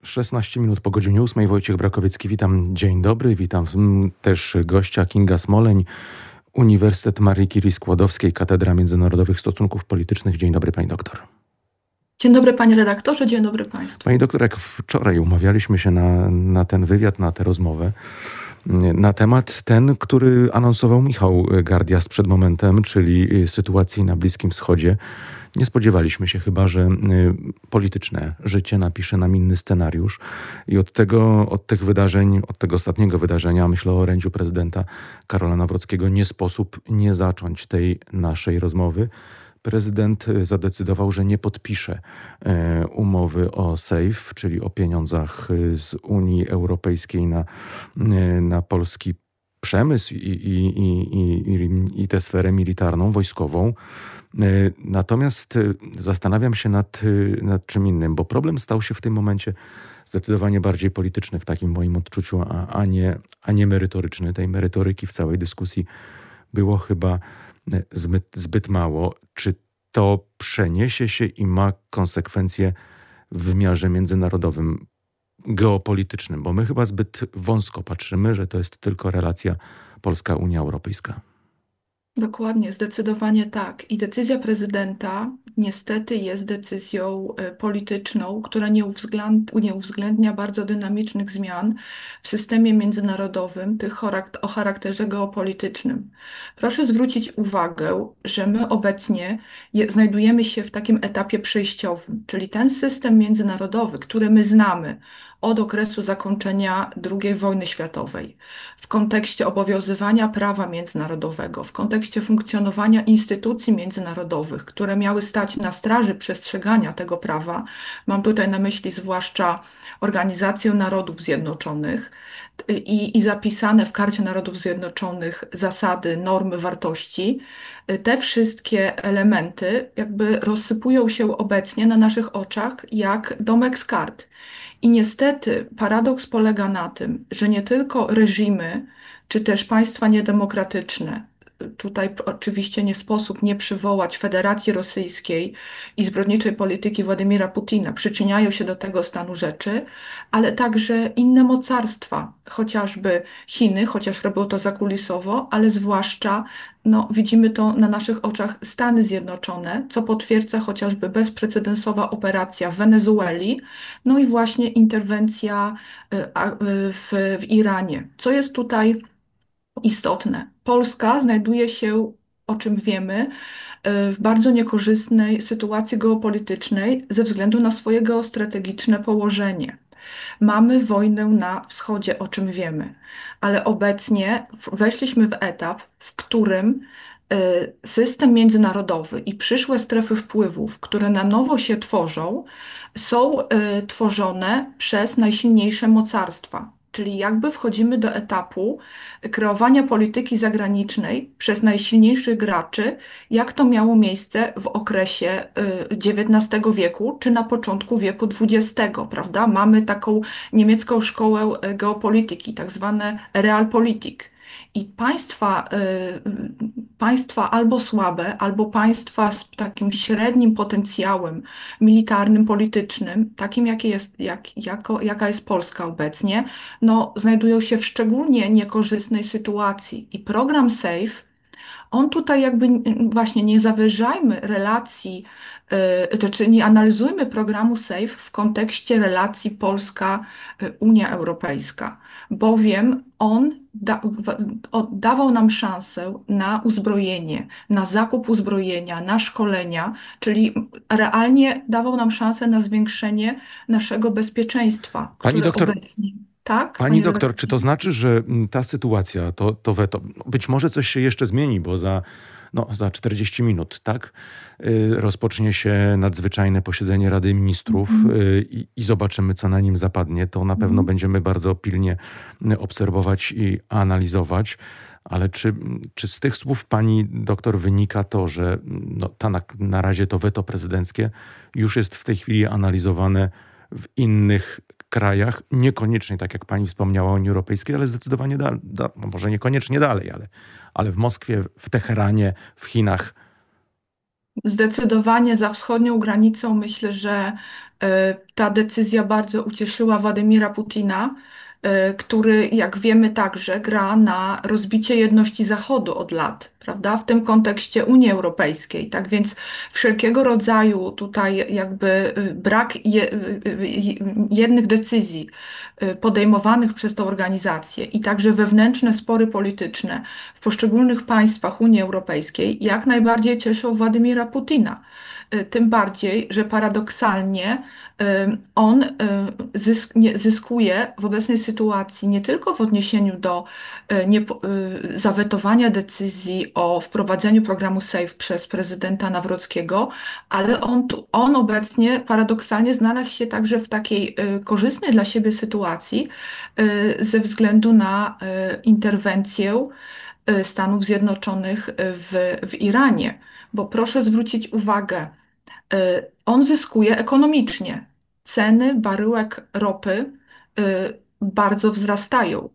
16 minut po godzinie 8. Wojciech Brakowiecki, witam. Dzień dobry. Witam też gościa Kinga Smoleń, Uniwersytet Marii Curie Skłodowskiej, Katedra Międzynarodowych Stosunków Politycznych. Dzień dobry, pani doktor. Dzień dobry, panie redaktorze, dzień dobry państwu. Pani doktor, jak wczoraj umawialiśmy się na ten wywiad, na tę rozmowę, na temat ten, który anonsował Michał Gardias przed momentem, czyli sytuacji na Bliskim Wschodzie. Nie spodziewaliśmy się chyba, że polityczne życie napisze nam inny scenariusz i od tych wydarzeń, od tego ostatniego wydarzenia, myślę o orędziu prezydenta Karola Nawrockiego, nie sposób nie zacząć tej naszej rozmowy. Prezydent zadecydował, że nie podpisze umowy o SAFE, czyli o pieniądzach z Unii Europejskiej na polski przemysł i tę sferę militarną, wojskową. Natomiast zastanawiam się nad czym innym, bo problem stał się w tym momencie zdecydowanie bardziej polityczny w takim moim odczuciu, a nie merytoryczny. Tej merytoryki w całej dyskusji było chyba zbyt mało. Czy to przeniesie się i ma konsekwencje w wymiarze międzynarodowym, geopolitycznym? Bo my chyba zbyt wąsko patrzymy, że to jest tylko relacja Polska-Unia Europejska. Dokładnie, zdecydowanie tak. I decyzja prezydenta niestety jest decyzją polityczną, która nie uwzględnia bardzo dynamicznych zmian w systemie międzynarodowym, tych o charakterze geopolitycznym. Proszę zwrócić uwagę, że my obecnie znajdujemy się w takim etapie przejściowym, czyli ten system międzynarodowy, który my znamy od okresu zakończenia II wojny światowej, w kontekście obowiązywania prawa międzynarodowego, w kontekście funkcjonowania instytucji międzynarodowych, które miały stać na straży przestrzegania tego prawa. Mam tutaj na myśli zwłaszcza Organizację Narodów Zjednoczonych i zapisane w Karcie Narodów Zjednoczonych zasady, normy, wartości. Te wszystkie elementy jakby rozsypują się obecnie na naszych oczach jak domek z kart. I niestety paradoks polega na tym, że nie tylko reżimy, czy też państwa niedemokratyczne, tutaj oczywiście nie sposób nie przywołać Federacji Rosyjskiej i zbrodniczej polityki Władimira Putina, przyczyniają się do tego stanu rzeczy, ale także inne mocarstwa, chociażby Chiny, chociaż robią to zakulisowo, ale zwłaszcza widzimy to na naszych oczach Stany Zjednoczone, co potwierdza chociażby bezprecedensowa operacja w Wenezueli, no i właśnie interwencja w Iranie. Co jest tutaj istotne? Polska znajduje się, o czym wiemy, w bardzo niekorzystnej sytuacji geopolitycznej ze względu na swoje geostrategiczne położenie. Mamy wojnę na wschodzie, o czym wiemy, ale obecnie weszliśmy w etap, w którym system międzynarodowy i przyszłe strefy wpływów, które na nowo się tworzą, są tworzone przez najsilniejsze mocarstwa. Czyli jakby wchodzimy do etapu kreowania polityki zagranicznej przez najsilniejszych graczy, jak to miało miejsce w okresie XIX wieku czy na początku wieku XX, prawda? Mamy taką niemiecką szkołę geopolityki, tak zwane Realpolitik. I państwa albo słabe, albo państwa z takim średnim potencjałem militarnym, politycznym, takim jaka jest Polska obecnie, znajdują się w szczególnie niekorzystnej sytuacji. I program SAFE, on tutaj jakby właśnie nie zawyżajmy relacji, czy nie analizujmy programu SAFE w kontekście relacji Polska-Unia Europejska, bowiem on dawał nam szansę na uzbrojenie, na zakup uzbrojenia, na szkolenia, czyli realnie dawał nam szansę na zwiększenie naszego bezpieczeństwa, Pani które doktor, obecnie... Tak, pani doktor, czy to znaczy, że ta sytuacja, to weto, być może coś się jeszcze zmieni, bo za 40 minut, tak, rozpocznie się nadzwyczajne posiedzenie Rady Ministrów i zobaczymy, co na nim zapadnie. To na pewno będziemy bardzo pilnie obserwować i analizować. Ale czy z tych słów pani doktor wynika to, że na razie to weto prezydenckie już jest w tej chwili analizowane w innych krajach, niekoniecznie tak jak pani wspomniała o Unii Europejskiej, ale zdecydowanie może niekoniecznie dalej, ale w Moskwie, w Teheranie, w Chinach? Zdecydowanie za wschodnią granicą myślę, że ta decyzja bardzo ucieszyła Władimira Putina, który, jak wiemy, także gra na rozbicie jedności Zachodu od lat, prawda? W tym kontekście Unii Europejskiej. Tak więc wszelkiego rodzaju tutaj jakby brak jednych decyzji podejmowanych przez tę organizację i także wewnętrzne spory polityczne w poszczególnych państwach Unii Europejskiej jak najbardziej cieszą Władimira Putina. Tym bardziej, że paradoksalnie on zyskuje w obecnej sytuacji nie tylko w odniesieniu do zawetowania decyzji o wprowadzeniu programu SAFE przez prezydenta Nawrockiego, ale on obecnie paradoksalnie znalazł się także w takiej korzystnej dla siebie sytuacji ze względu na interwencję Stanów Zjednoczonych w Iranie. Bo proszę zwrócić uwagę, on zyskuje ekonomicznie. Ceny baryłek ropy bardzo wzrastają.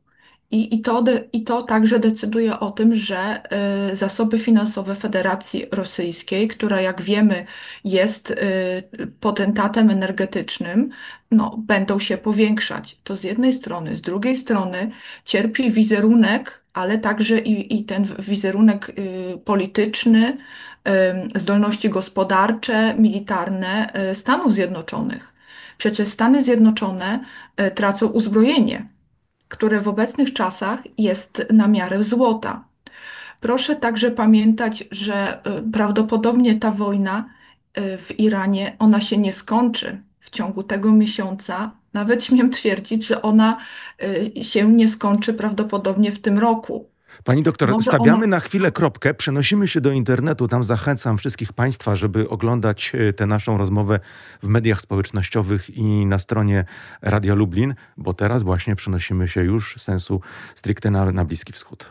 I to także decyduje o tym, że zasoby finansowe Federacji Rosyjskiej, która jak wiemy jest potentatem energetycznym, no, będą się powiększać. To z jednej strony. Z drugiej strony cierpi wizerunek, ale także i ten wizerunek polityczny, zdolności gospodarcze, militarne Stanów Zjednoczonych. Przecież Stany Zjednoczone tracą uzbrojenie, które w obecnych czasach jest na miarę złota. Proszę także pamiętać, że prawdopodobnie ta wojna w Iranie, ona się nie skończy w ciągu tego miesiąca. Nawet śmiem twierdzić, że ona się nie skończy prawdopodobnie w tym roku. Pani doktor, Może stawiamy ona. na chwilę kropkę, przenosimy się do internetu. Tam zachęcam wszystkich Państwa, żeby oglądać tę naszą rozmowę w mediach społecznościowych i na stronie Radia Lublin, bo teraz właśnie przenosimy się już sensu stricte na Bliski Wschód.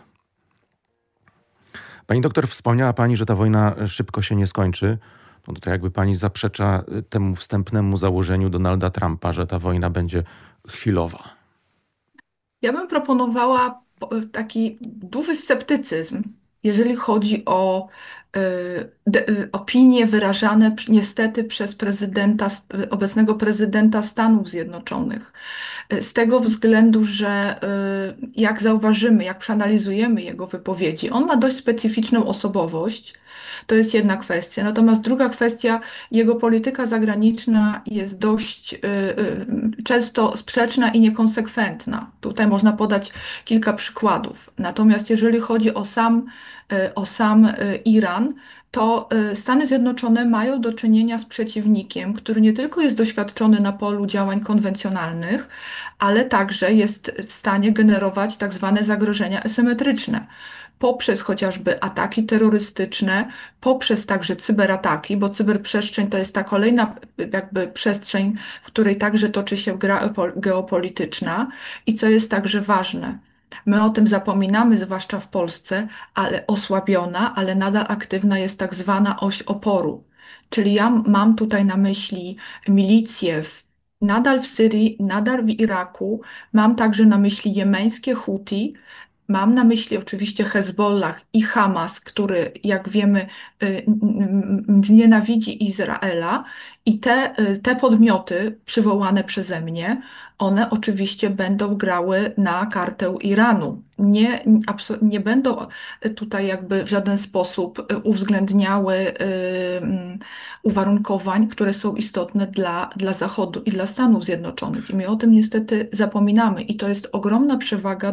Pani doktor, wspomniała Pani, że ta wojna szybko się nie skończy. No to jakby Pani zaprzecza temu wstępnemu założeniu Donalda Trumpa, że ta wojna będzie chwilowa. Ja bym proponowała taki duży sceptycyzm, jeżeli chodzi o opinie wyrażane niestety przez obecnego prezydenta Stanów Zjednoczonych. Z tego względu, że jak zauważymy, jak przeanalizujemy jego wypowiedzi, on ma dość specyficzną osobowość. To jest jedna kwestia. Natomiast druga kwestia, jego polityka zagraniczna jest dość często sprzeczna i niekonsekwentna. Tutaj można podać kilka przykładów. Natomiast jeżeli chodzi o sam Iran, to Stany Zjednoczone mają do czynienia z przeciwnikiem, który nie tylko jest doświadczony na polu działań konwencjonalnych, ale także jest w stanie generować tak zwane zagrożenia asymetryczne. Poprzez chociażby ataki terrorystyczne, poprzez także cyberataki, bo cyberprzestrzeń to jest ta kolejna jakby przestrzeń, w której także toczy się gra geopolityczna i co jest także ważne. My o tym zapominamy, zwłaszcza w Polsce, ale osłabiona, ale nadal aktywna jest tak zwana oś oporu. Czyli ja mam tutaj na myśli milicje nadal w Syrii, nadal w Iraku, mam także na myśli jemeńskie Huti, mam na myśli oczywiście Hezbollah i Hamas, który, jak wiemy, nienawidzi Izraela. I te podmioty przywołane przeze mnie, one oczywiście będą grały na kartę Iranu. Nie będą tutaj jakby w żaden sposób uwzględniały uwarunkowań, które są istotne dla Zachodu i dla Stanów Zjednoczonych. I my o tym niestety zapominamy. I to jest ogromna przewaga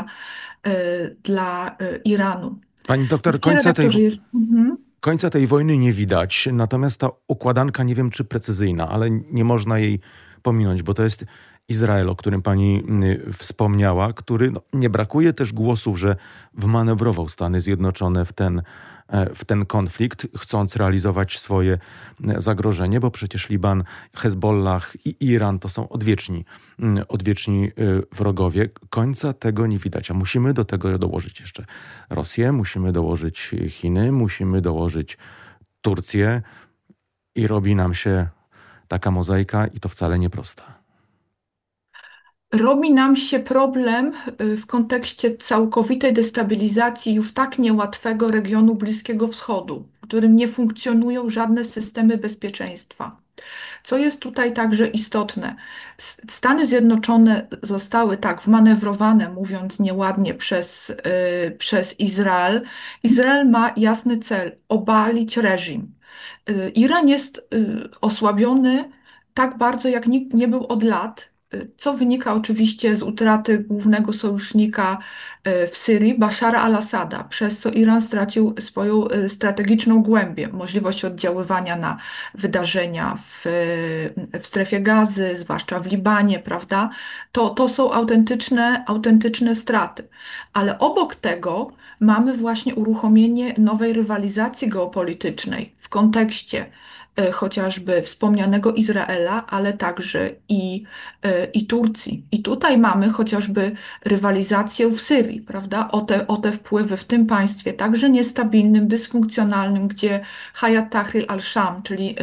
dla Iranu. Pani doktor, Panie redaktorze, końca tej wojny nie widać, natomiast ta układanka, nie wiem czy precyzyjna, ale nie można jej pominąć, bo to jest Izrael, o którym pani wspomniała, który nie brakuje też głosów, że wmanewrował Stany Zjednoczone w ten konflikt, chcąc realizować swoje zagrożenie, bo przecież Liban, Hezbollah i Iran to są odwieczni wrogowie. Końca tego nie widać, a musimy do tego dołożyć jeszcze Rosję, musimy dołożyć Chiny, musimy dołożyć Turcję i robi nam się taka mozaika i to wcale nie prosta. Robi nam się problem w kontekście całkowitej destabilizacji już tak niełatwego regionu Bliskiego Wschodu, w którym nie funkcjonują żadne systemy bezpieczeństwa. Co jest tutaj także istotne? Stany Zjednoczone zostały tak wmanewrowane, mówiąc nieładnie, przez Izrael. Izrael ma jasny cel: obalić reżim. Iran jest osłabiony tak bardzo, jak nikt nie był od lat, co wynika oczywiście z utraty głównego sojusznika w Syrii, Bashara al-Assada, przez co Iran stracił swoją strategiczną głębię, możliwość oddziaływania na wydarzenia w strefie Gazy, zwłaszcza w Libanie, prawda? To są autentyczne straty. Ale obok tego mamy właśnie uruchomienie nowej rywalizacji geopolitycznej w kontekście chociażby wspomnianego Izraela, ale także i Turcji. I tutaj mamy chociażby rywalizację w Syrii, prawda? O te wpływy w tym państwie, także niestabilnym, dysfunkcjonalnym, gdzie Hayat Tahrir al-Sham, czyli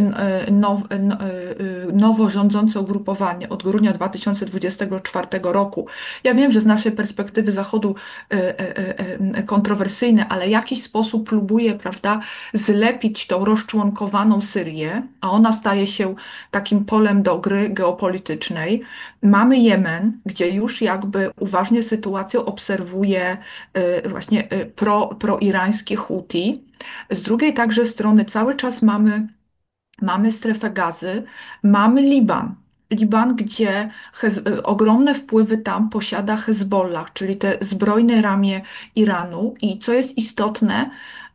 nowo rządzące ugrupowanie od grudnia 2024 roku. Ja wiem, że z naszej perspektywy Zachodu kontrowersyjne, ale w jakiś sposób próbuje, prawda, zlepić tą rozczłonkowaną Syrię, a ona staje się takim polem do gry geopolitycznej. Mamy Jemen, gdzie już jakby uważnie sytuację obserwuje właśnie proirańskie Huti. Z drugiej także strony cały czas mamy strefę Gazy, mamy Liban. Liban, gdzie ogromne wpływy tam posiada Hezbollah, czyli te zbrojne ramię Iranu. I co jest istotne,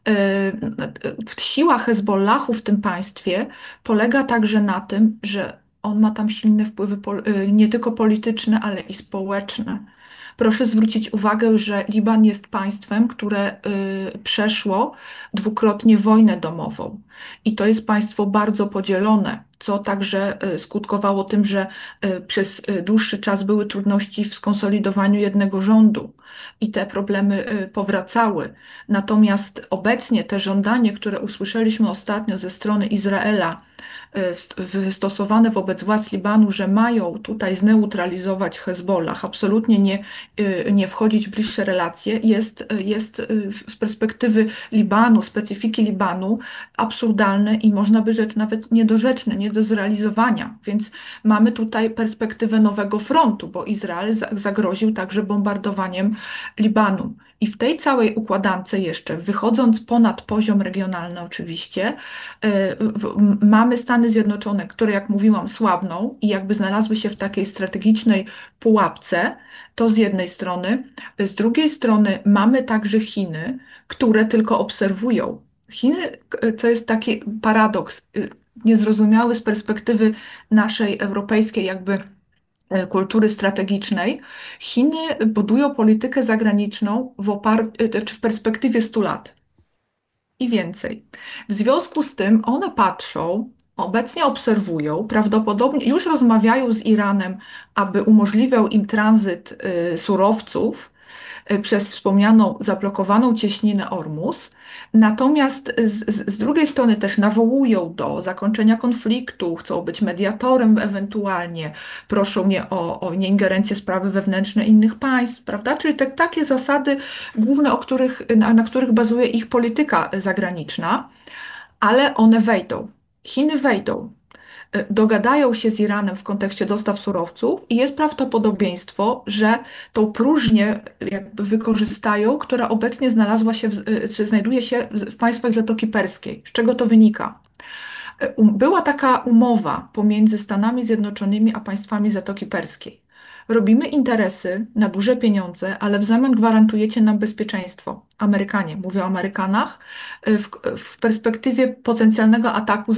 siła Hezbollahu w tym państwie polega także na tym, że on ma tam silne wpływy nie tylko polityczne, ale i społeczne. Proszę zwrócić uwagę, że Liban jest państwem, które przeszło dwukrotnie wojnę domową. I to jest państwo bardzo podzielone, co także skutkowało tym, że przez dłuższy czas były trudności w skonsolidowaniu jednego rządu i te problemy powracały. Natomiast obecnie te żądanie, które usłyszeliśmy ostatnio ze strony Izraela, stosowane wobec władz Libanu, że mają tutaj zneutralizować Hezbollah, absolutnie nie wchodzić w bliższe relacje, jest z perspektywy Libanu, specyfiki Libanu absurdalne i można by rzecz nawet niedorzeczne, nie do zrealizowania. Więc mamy tutaj perspektywę nowego frontu, bo Izrael zagroził także bombardowaniem Libanu. I w tej całej układance jeszcze, wychodząc ponad poziom regionalny oczywiście, mamy Stany Zjednoczone, które, jak mówiłam, słabną i jakby znalazły się w takiej strategicznej pułapce, to z jednej strony. Z drugiej strony mamy także Chiny, które tylko obserwują. Chiny, co jest taki paradoks, niezrozumiały z perspektywy naszej europejskiej jakby kultury strategicznej. Chiny budują politykę zagraniczną czy w perspektywie 100 lat i więcej. W związku z tym one patrzą, obecnie obserwują, prawdopodobnie już rozmawiają z Iranem, aby umożliwiał im tranzyt surowców przez wspomnianą zablokowaną cieśninę Ormus. Natomiast z drugiej strony też nawołują do zakończenia konfliktu, chcą być mediatorem ewentualnie, proszą nie o nieingerencję w sprawy wewnętrzne innych państw, prawda? Czyli takie zasady główne, na których bazuje ich polityka zagraniczna, ale one wejdą. Chiny wejdą, dogadają się z Iranem w kontekście dostaw surowców i jest prawdopodobieństwo, że tą próżnię jakby wykorzystają, która obecnie znalazła się, czy znajduje się w państwach Zatoki Perskiej. Z czego to wynika? Była taka umowa pomiędzy Stanami Zjednoczonymi a państwami Zatoki Perskiej. Robimy interesy na duże pieniądze, ale w zamian gwarantujecie nam bezpieczeństwo. Amerykanie, mówię o Amerykanach, w perspektywie potencjalnego ataku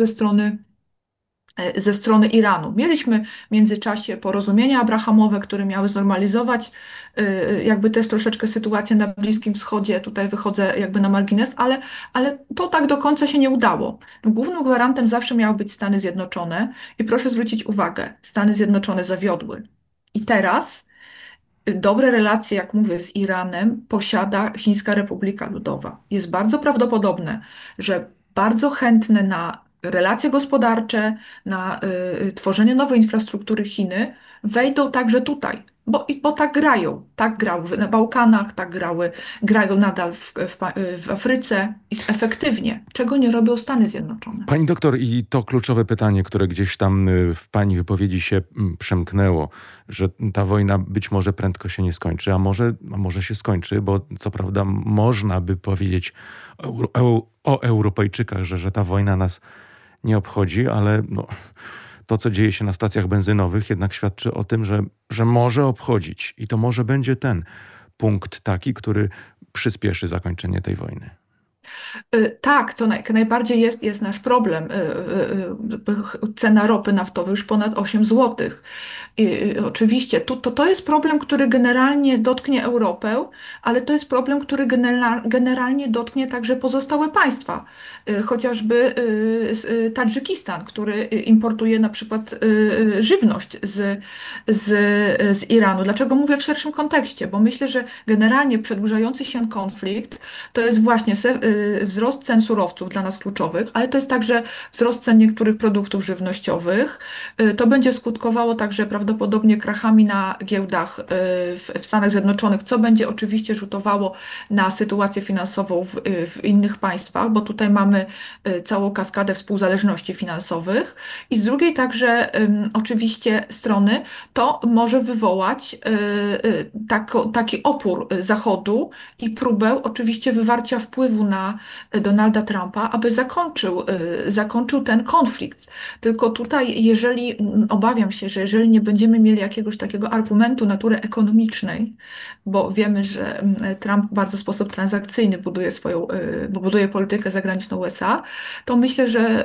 ze strony Iranu. Mieliśmy w międzyczasie porozumienia abrahamowe, które miały znormalizować jakby też troszeczkę sytuację na Bliskim Wschodzie. Tutaj wychodzę jakby na margines, ale to tak do końca się nie udało. Głównym gwarantem zawsze miały być Stany Zjednoczone i proszę zwrócić uwagę, Stany Zjednoczone zawiodły. I teraz dobre relacje, jak mówię, z Iranem posiada Chińska Republika Ludowa. Jest bardzo prawdopodobne, że bardzo chętne na relacje gospodarcze, na tworzenie nowej infrastruktury Chiny wejdą także tutaj. bo tak grają. Tak grały na Bałkanach, grają nadal w Afryce i efektywnie, czego nie robią Stany Zjednoczone. Pani doktor, i to kluczowe pytanie, które gdzieś tam w pani wypowiedzi się przemknęło, że ta wojna być może prędko się nie skończy, a może się skończy, bo co prawda można by powiedzieć o Europejczykach, że ta wojna nas nie obchodzi, ale no, to, co dzieje się na stacjach benzynowych, jednak świadczy o tym, że może obchodzić. I to może będzie ten punkt taki, który przyspieszy zakończenie tej wojny. Tak, to najbardziej jest nasz problem. Cena ropy naftowej już ponad 8 zł. Oczywiście to jest problem, który generalnie dotknie Europę, ale to jest problem, który generalnie dotknie także pozostałe państwa. Chociażby Tadżykistan, który importuje na przykład żywność z Iranu. Dlaczego mówię w szerszym kontekście? Bo myślę, że generalnie przedłużający się konflikt to jest właśnie wzrost cen surowców dla nas kluczowych, ale to jest także wzrost cen niektórych produktów żywnościowych. To będzie skutkowało także prawdopodobnie krachami na giełdach w Stanach Zjednoczonych, co będzie oczywiście rzutowało na sytuację finansową w innych państwach, bo tutaj mamy całą kaskadę współzależności finansowych. I z drugiej także oczywiście strony to może wywołać taki opór Zachodu i próbę oczywiście wywarcia wpływu na Donalda Trumpa, aby zakończył ten konflikt. Tylko tutaj, obawiam się, że jeżeli nie będziemy mieli jakiegoś takiego argumentu natury ekonomicznej, bo wiemy, że Trump w bardzo sposób transakcyjny buduje politykę zagraniczną USA, to myślę, że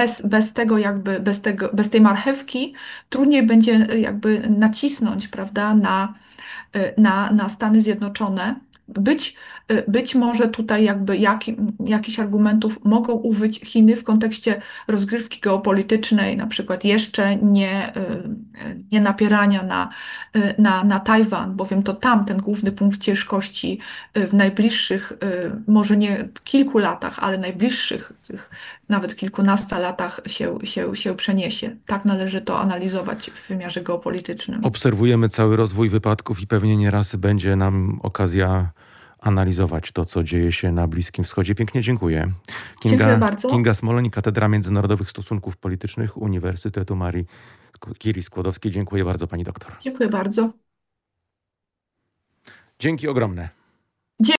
bez tej marchewki trudniej będzie jakby nacisnąć, prawda, na Stany Zjednoczone. Być może tutaj jakichś argumentów mogą użyć Chiny w kontekście rozgrywki geopolitycznej, na przykład jeszcze nie napierania na Tajwan, bowiem to tam ten główny punkt ciężkości w najbliższych, może nie kilku latach, ale najbliższych tych nawet kilkunastu latach się przeniesie. Tak należy to analizować w wymiarze geopolitycznym. Obserwujemy cały rozwój wypadków i pewnie nieraz będzie nam okazja analizować to, co dzieje się na Bliskim Wschodzie. Pięknie dziękuję. Dziękuję bardzo. Kinga Smoleń, Katedra Międzynarodowych Stosunków Politycznych Uniwersytetu Marii Curie-Skłodowskiej. Dziękuję bardzo, pani doktor. Dziękuję bardzo. Dzięki ogromne.